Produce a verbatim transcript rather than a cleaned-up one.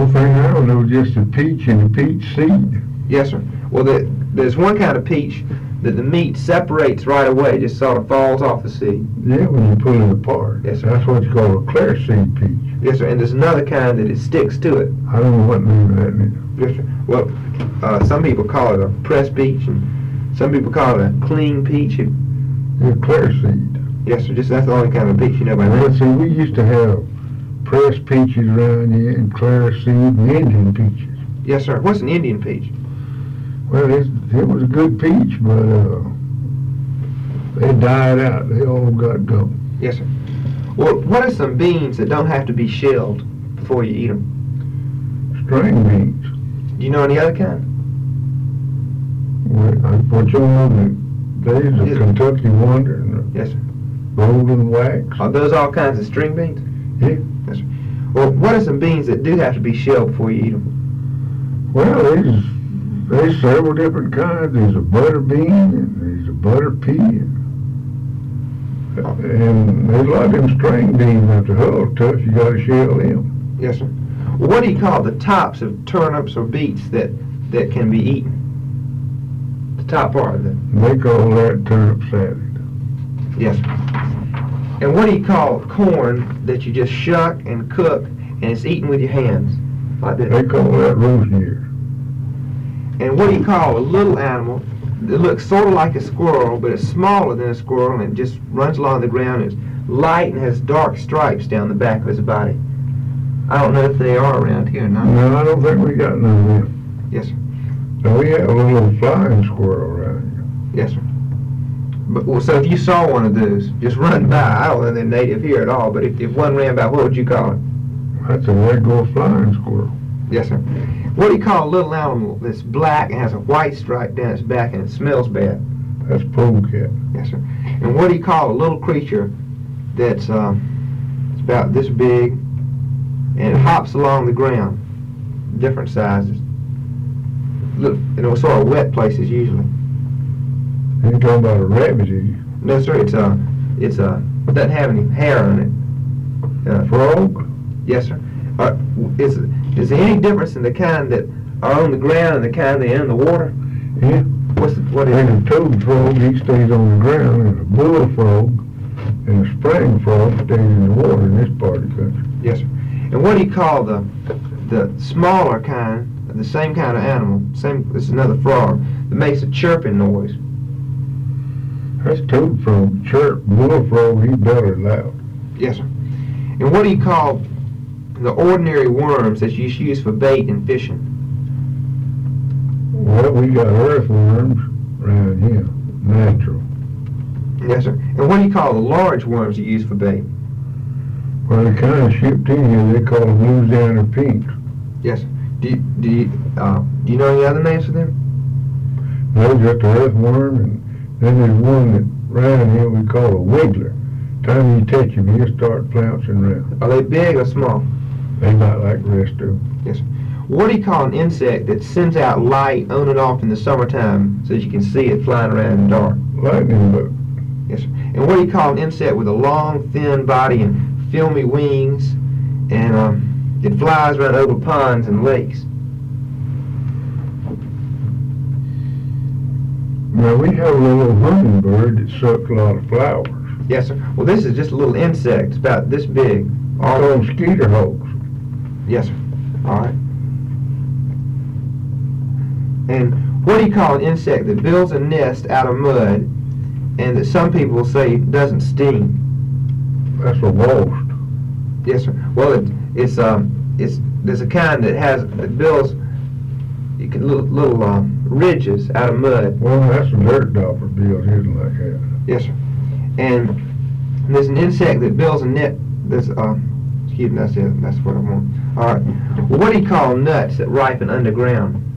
only thing I don't know is just the peach and the peach seed. Yes, sir. Well, the, there's one kind of peach that the meat separates right away, just sort of falls off the seed. Yeah, when you pull it apart. Yes, sir. That's what you call a clear seed peach. Yes, sir. And there's another kind that it sticks to it. I don't know what name that is. Yes, sir. Well, uh, some people call it a pressed peach, and some people call it a clean peach. Yeah, clear seed. Yes, sir. Just that's the only kind of peach you know about. Well, see, we used to have pressed peaches around here and clear seed and Indian peaches. Yes, sir. What's an Indian peach? Well, it's, it was a good peach, but uh, they died out. They all got gone. Yes, sir. Well, what are some beans that don't have to be shelled before you eat them? String beans. Do you know any other kind? What, I, what you know, the days of Yes. Kentucky Wonder and the Yes, sir. Golden Wax. Are those all kinds of string beans? Yeah. Yes, sir. Well, what are some beans that do have to be shelled before you eat them? Well, there's, there's several different kinds. There's a butter bean and there's a butter pea. And, and there's a lot of them string beans that the hull's tough. You got to shell them. Yes, sir. Well, what do you call the tops of turnips or beets that, that can be eaten? The top part of them. They call that turnip salad. Yes, sir. And what do you call corn that you just shuck and cook and it's eaten with your hands? Like that? They call that roast ear. And what do you call a little animal that looks sort of like a squirrel, but it's smaller than a squirrel and it just runs along the ground? It's light and has dark stripes down the back of its body. I don't know if they are around here or not. No, I don't think we got none of them. Yes, sir. Now, we have a little flying squirrel around Yes, sir. But, well, so if you saw one of those, just run by. I don't know they're native here at all, but if, if one ran by, what would you call it? here. That's a regular flying squirrel. Yes, sir. What do you call a little animal that's black and has a white stripe down its back and it smells bad? That's polecat. Yes, sir. And what do you call a little creature that's um, it's about this big and it hops along the ground, different sizes? Look, you know, sort of wet places usually. You're talking about a rabbit, are you? No, sir. It's a, it's a, it doesn't have any hair on it. Uh, Frog? Yes, sir. Uh, is is there any difference in the kind that are on the ground and the kind that are in the water? Yeah. What's the, what is There's it? a toad frog, he stays on the ground, and a bullfrog and a spring frog stays in the water in this part of the country. Yes, sir. And what do you call the the smaller kind, the same kind of animal? Same. This is another frog that makes a chirping noise. That's toad frog. Chirp. Bullfrog, he belly loud. Yes, sir. And what do you call the ordinary worms that you use for bait and fishing? Well, we got earthworms around here, natural. Yes, sir. And what do you call the large worms you use for bait? Well, the kind of shipped in here, they call them Louisiana pinks. Yes, sir. Do you, do you, uh, do you know any other names for them? Those got the earthworm, and then there's one that around here we call a wiggler. Time you touch him, he'll start flouncing around. Are they big or small? They not like the rest of them. Yes, sir. What do you call an insect that sends out light on and off in the summertime so that you can see it flying around in the dark? Lightning bug. Yes, sir. And what do you call an insect with a long, thin body and filmy wings, and um, it flies around over ponds and lakes? Now, we have a little hummingbird that sucks a lot of flowers. Yes, sir. Well, this is just a little insect. It's about this big. All those skeeter hawks. Yes, sir. All right. And what do you call an insect that builds a nest out of mud and that some people say doesn't sting? That's a wasp. Yes, sir. Well, it, it's um, it's there's a kind that has that builds you can little, little um, ridges out of mud. Well, that's a dirt dauber builds his like that. Yes, sir. And there's an insect that builds a net. There's um, excuse me, that's it. That's what I want. All right. Well, what do you call nuts that ripen underground?